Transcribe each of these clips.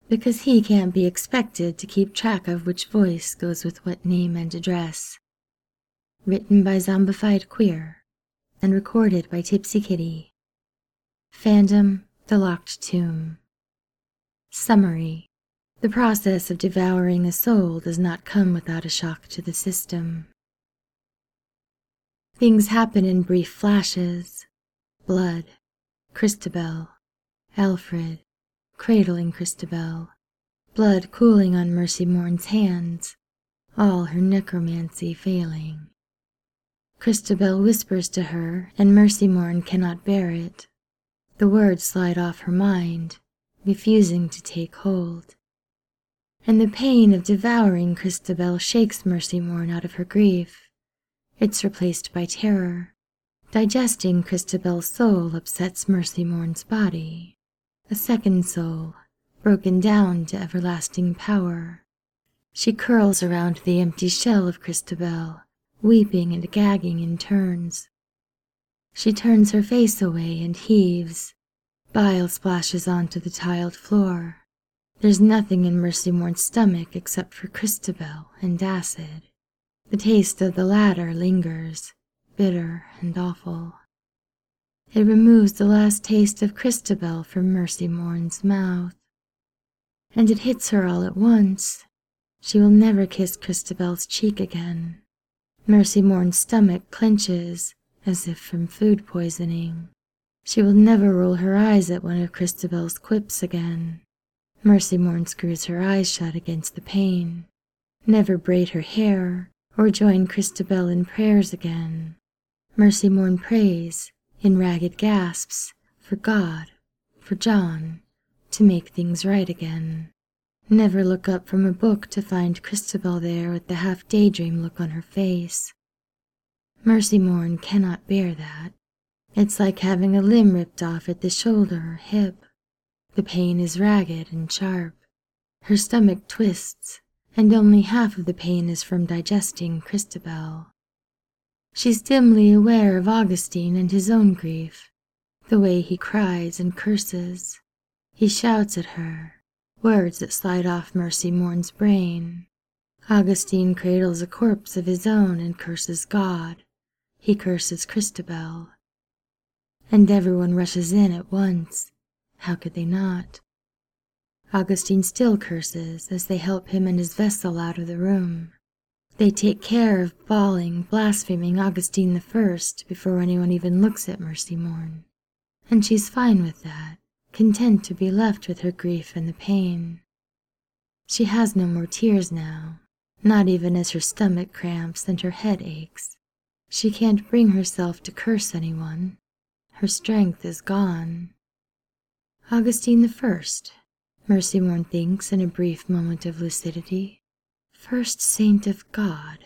because he can't be expected to keep track of which voice goes with what name and address. Written by Zombified Queer and recorded by Tipsy Kitty. Fandom: The Locked Tomb. Summary: the process of devouring a soul does not come without a shock to the system. Things happen in brief flashes. Blood, Christabel, Alfred, cradling Christabel, blood cooling on Mercy Morn's hands, all her necromancy failing. Christabel whispers to her, and Mercy Morn cannot bear it. The words slide off her mind, refusing to take hold. And the pain of devouring Christabel shakes Mercy Morn out of her grief. It's replaced by terror. Digesting Christabel's soul upsets Mercy Morn's body. A second soul, broken down to everlasting power. She curls around the empty shell of Christabel, weeping and gagging in turns. She turns her face away and heaves. Bile splashes onto the tiled floor. There's nothing in Mercy Morn's stomach except for Christabel and acid. The taste of the latter lingers, bitter and awful. It removes the last taste of Christabel from Mercy Morn's mouth. And it hits her all at once. She will never kiss Christabel's cheek again. Mercy Morn's stomach clenches, as if from food poisoning. She will never roll her eyes at one of Christabel's quips again. Mercy Morn screws her eyes shut against the pain. Never braid her hair, or join Christabel in prayers again. Mercy Morn prays, in ragged gasps, for God, for John, to make things right again. Never look up from a book to find Christabel there with the half-daydream look on her face. Mercy Morn cannot bear that. It's like having a limb ripped off at the shoulder or hip. The pain is ragged and sharp. Her stomach twists, and only half of the pain is from digesting Christabel. She's dimly aware of Augustine and his own grief, the way he cries and curses. He shouts at her, words that slide off Mercy Morn's brain. Augustine cradles a corpse of his own and curses God. He curses Christabel. And everyone rushes in at once. How could they not? Augustine still curses as they help him and his vessel out of the room. They take care of bawling, blaspheming Augustine the First before anyone even looks at Mercy Morn. And she's fine with that, content to be left with her grief and the pain. She has no more tears now, not even as her stomach cramps and her head aches. She can't bring herself to curse anyone. Her strength is gone. Augustine the First, Mercy Morn thinks in a brief moment of lucidity. First saint of God.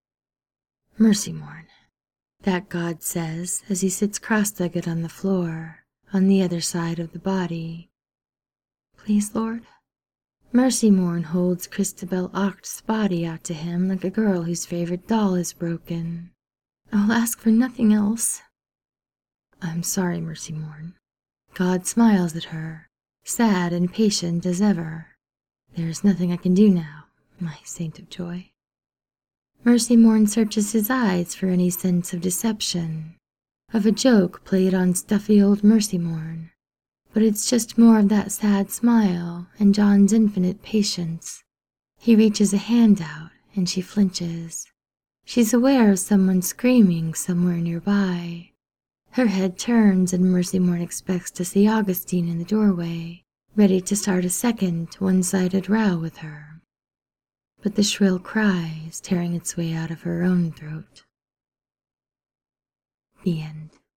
Mercy Morn, that God says as he sits cross-legged on the floor, on the other side of the body. Please, Lord? Mercy Morn holds Christabel Oct's body out to him like a girl whose favorite doll is broken. I'll ask for nothing else. I'm sorry, Mercy Morn. God smiles at her, sad and patient as ever. There's nothing I can do now, my saint of joy. Mercy Morn searches his eyes for any sense of deception, of a joke played on stuffy old Mercy Morn. But it's just more of that sad smile and John's infinite patience. He reaches a hand out and she flinches. She's aware of someone screaming somewhere nearby. Her head turns and Mercy Morn expects to see Augustine in the doorway, ready to start a second one-sided row with her. But the shrill cry is tearing its way out of her own throat. The end.